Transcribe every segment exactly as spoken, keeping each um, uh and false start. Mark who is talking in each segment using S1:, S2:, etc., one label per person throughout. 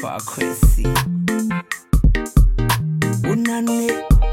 S1: for crazy. Unane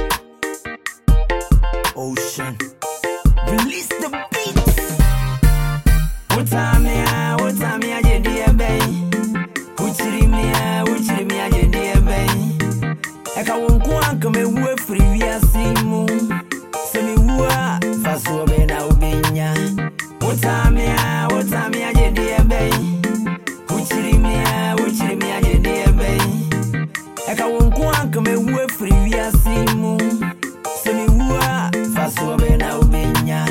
S1: Ocean. Release the beats. What time ya? What time ya? Je dear bay. Uchiri me ya? Uchiri me ya? Je dear bay. Eka wonku anka me we free we asimu. Se me wa faso be na ubenya. What time ya? What time ya? Je dear bay. Uchiri me ya? Uchiri me ya? Je dear bay. Eka wonku anka me we free we asimu. Se me wa faso be na ubenya.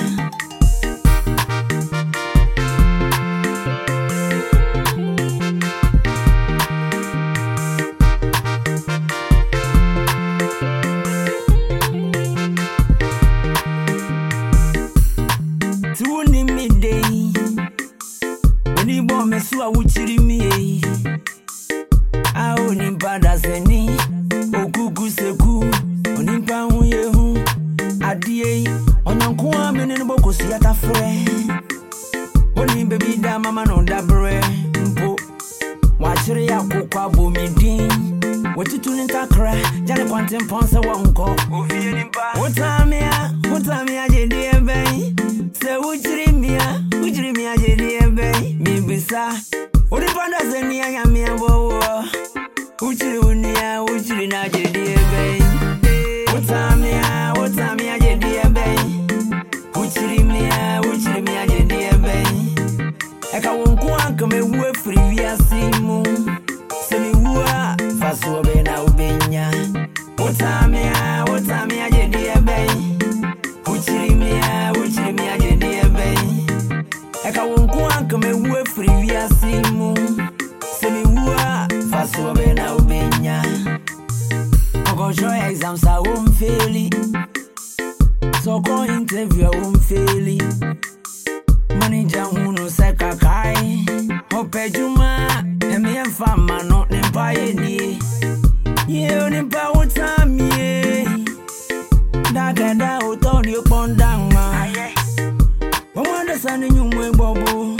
S1: Tuni midday, when you born me so I would chiri me. I only bad as any, oh cuckoo seku, onimpa uyehu, adie, on your quam in the book, see at a friend. Only baby da mama no da bre, mpo, watch it ya coca booming ding. What you tuning to cry, Johnny Quantum Ponsa won't go. What time ya, what time ya, dear bay? Say, would you dream me? Would you dream me? I did dear bay. Maybe, sir. What if I doesn't near me? Would you do near? Would you not, dear bay? What time ya? What time ya, dear bay? Would you dream me? Would you dream me? I did dear bay. I can't come away free. We are seeing moon. Semi wua, faso be na ubenya. What time ya? What time ya, dear bay? Uchiri me ya, uchiri me ya, dear bay. Eka wonku anka me we free we asimu. Semi wua, faso be na ubenya. Oko show exams I won't fail it. So go interview I won't fail it. Manager hunu seka kai. Hope juma, emi enfama no nimpa ye. Ye nimpa utam ye. Dagada utoni upondama. Wamwanda sani nyumwe bobo.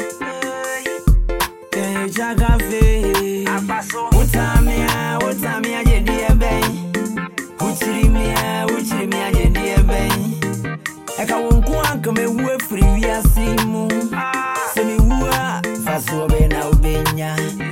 S1: Kenye chagafe. Utamia, utamia je dear bay. Uchirimia, uchirimia je dear bay. Eka wonku anka me we free we asimu. Semi wua, faso be na ubenya.